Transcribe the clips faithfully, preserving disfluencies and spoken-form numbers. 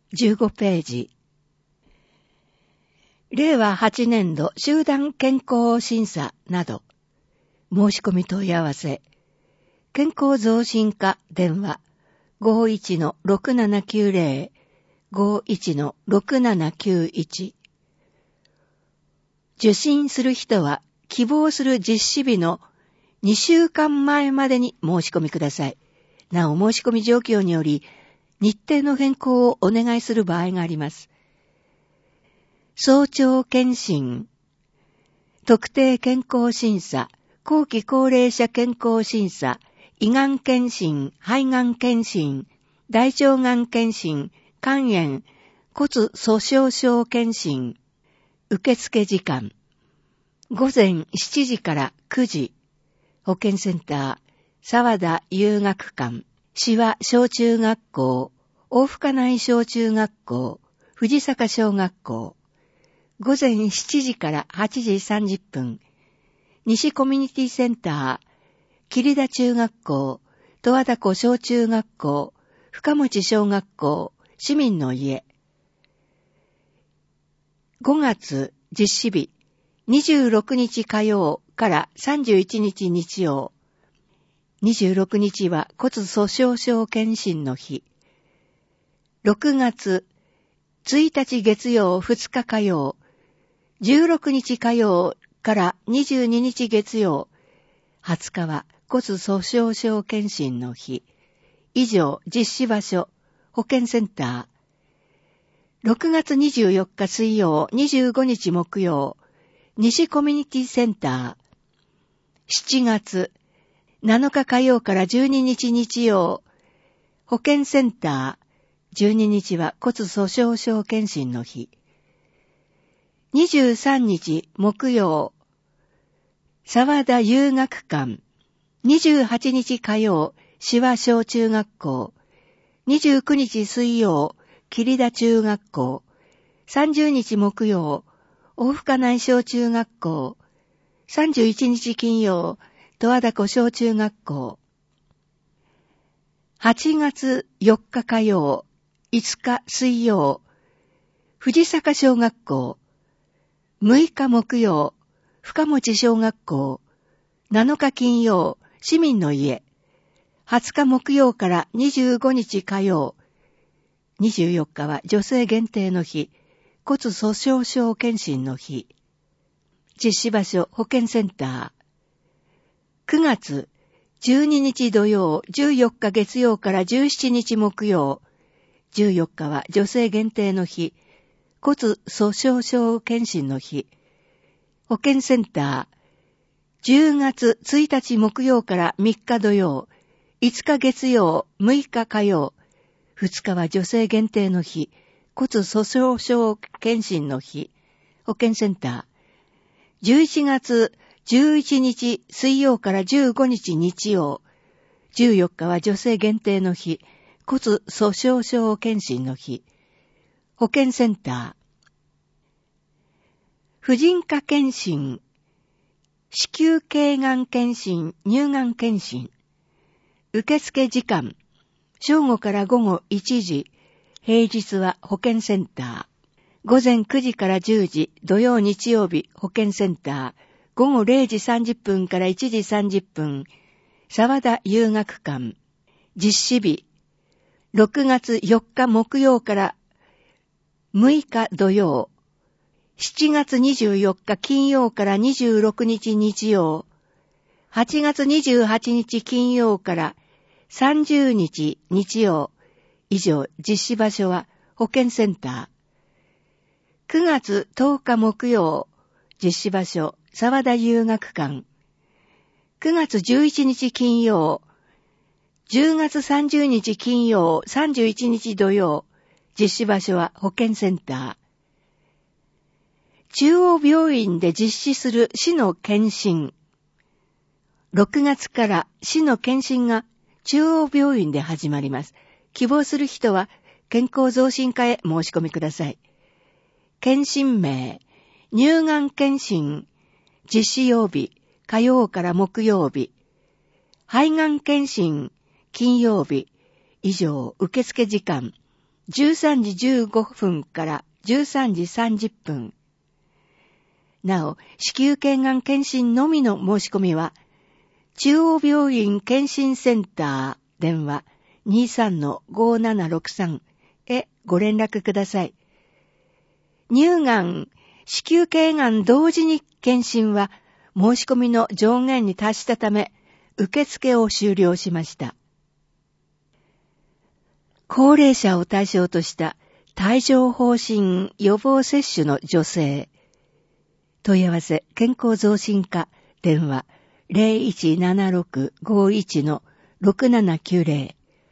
じゅうごページ。れいわはちねんど集団健康審査など、申し込み問い合わせ、健康増進課電話 ごーいちのろくななきゅうぜろ ごーいちのろくななきゅういち。受診する人は希望する実施日のにしゅうかんまえまでに申し込みください。なお申し込み状況により日程の変更をお願いする場合があります。早朝検診、特定健康審査、後期高齢者健康審査、胃がん検診、肺がん検診、大腸がん検診、肝炎、骨粗鬆症検診、受付時間、ごぜんしちじからくじ、保健センター、沢田遊学館、志和小中学校、大深内小中学校、藤坂小学校、ごぜんしちじからはちじさんじゅっぷん、西コミュニティセンター、桐田中学校、十和田湖小中学校、深持小学校、市民の家。ごがつ実施日、にじゅうろくにち火曜からさんじゅういちにち日曜。にじゅうろくにちは骨粗鬆症検診の日。ろくがつついたち月曜ふつか火曜、じゅうろくにち火曜からにじゅうににち月曜、はつかは骨粗鬆症検診の日。以上、実施場所、保健センター。ろくがつにじゅうよっか水曜、にじゅうごにち木曜、西コミュニティセンター。しちがつなのか火曜からじゅうににち日曜、保健センター。じゅうににちは骨粗鬆症検診の日。にじゅうさんにち木曜、沢田遊学館。にじゅうはちにち火曜、志和小中学校。にじゅうくにち水曜、桐田中学校。さんじゅうにち木曜、大深内小中学校。さんじゅういちにち金曜、十和田湖小中学校。はちがつよっか火曜、いつか水曜、藤坂小学校。むいか木曜、深持小学校。なのか金曜、市民の家。はつか木曜からにじゅうごにち火曜。にじゅうよっかは女性限定の日。骨粗鬆症検診の日。実施場所保健センター。くがつじゅうににち土曜、じゅうよっか月曜からじゅうしちにち木曜。じゅうよっかは女性限定の日。骨粗鬆症検診の日。保健センター。じゅうがつついたち木曜からみっか土曜。いつか月曜、むいか火曜。ふつかは女性限定の日。骨粗鬆症検診の日。保健センター。じゅういちがつじゅういちにち水曜からじゅうごにち日曜。じゅうよっかは女性限定の日。骨粗鬆症検診の日。保健センター。婦人科検診。子宮頸がん検診、乳がん検診。受付時間。正午から午後いちじ。平日は保健センター。午前くじからじゅうじ、土曜日曜日保健センター。午後れいじさんじゅっぷんからいちじさんじゅっぷん。沢田遊学館。実施日。ろくがつよっか木曜からむいか土曜。しちがつにじゅうよっか金曜からにじゅうろくにち日曜。はちがつにじゅうはちにち金曜からさんじゅうにち日曜。以上、実施場所は保健センター。くがつとおか木曜。実施場所、沢田遊学館。くがつじゅういちにち金曜。じゅうがつさんじゅうにち金曜、さんじゅういちにち土曜。実施場所は保健センター。中央病院で実施する市の検診。ろくがつから市の検診が中央病院で始まります。希望する人は健康増進課へ申し込みください。検診名、乳がん検診、実施曜日、火曜から木曜日。肺がん検診、金曜日。以上、受付時間。 じゅうさんじじゅうごふんからじゅうさんじさんじゅっぷん。なお、子宮頸がん検診のみの申し込みは、中央病院検診センター電話 にじゅうさんのごーななろくさん へご連絡ください。乳がん、子宮頸がん同時に検診は申し込みの上限に達したため、受付を終了しました。高齢者を対象とした帯状疱疹予防接種の助成。問い合わせ健康増進課電話 ゼロいちななろくごいちのろくななきゅうゼロ。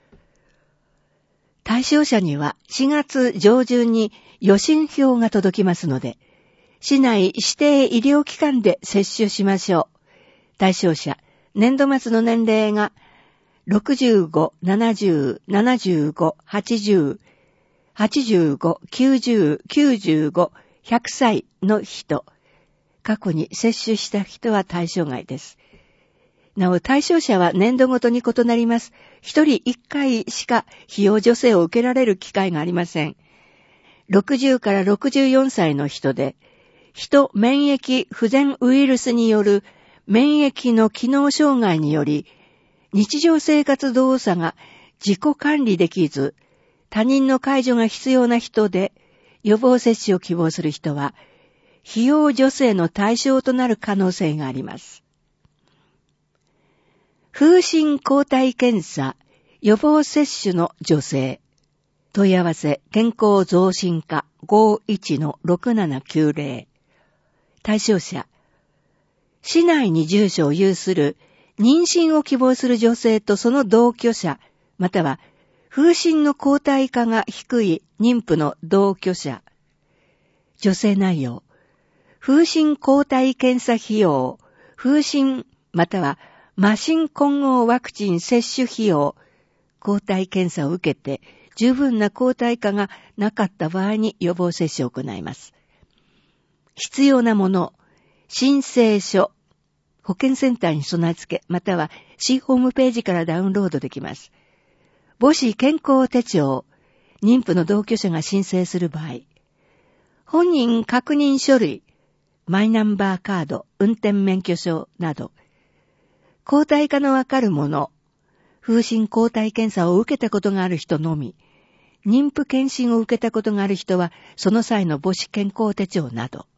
対象者にはしがつ上旬に予診票が届きますので、市内指定医療機関で接種しましょう。対象者、年度末の年齢がろくじゅうご、ななじゅう、ななじゅうご、はちじゅう、はちじゅうご、きゅうじゅう、きゅうじゅうご、ひゃくさいの人。過去に接種した人は対象外です。なお、対象者は年度ごとに異なります。一人一回しか費用助成を受けられる機会がありません。ろくじゅうからろくじゅうよんさいの人で、人免疫不全ウイルスによる免疫の機能障害により、日常生活動作が自己管理できず、他人の介助が必要な人で、予防接種を希望する人は、費用助成の対象となる可能性があります。風疹抗体検査、予防接種の助成。問い合わせ、健康増進課 ごいちのろくななきゅうゼロ。対象者、市内に住所を有する妊娠を希望する女性とその同居者、または風疹の抗体価が低い妊婦の同居者。助成内容、風疹抗体検査費用、風疹または麻疹混合ワクチン接種費用、抗体検査を受けて十分な抗体価がなかった場合に予防接種を行います。必要なもの、申請書、保健センターに備え付け、または市ホームページからダウンロードできます。母子健康手帳、妊婦の同居者が申請する場合、本人確認書類、マイナンバーカード、運転免許証など、抗体価のわかるもの、風疹抗体検査を受けたことがある人のみ、妊婦検診を受けたことがある人は、その際の母子健康手帳など、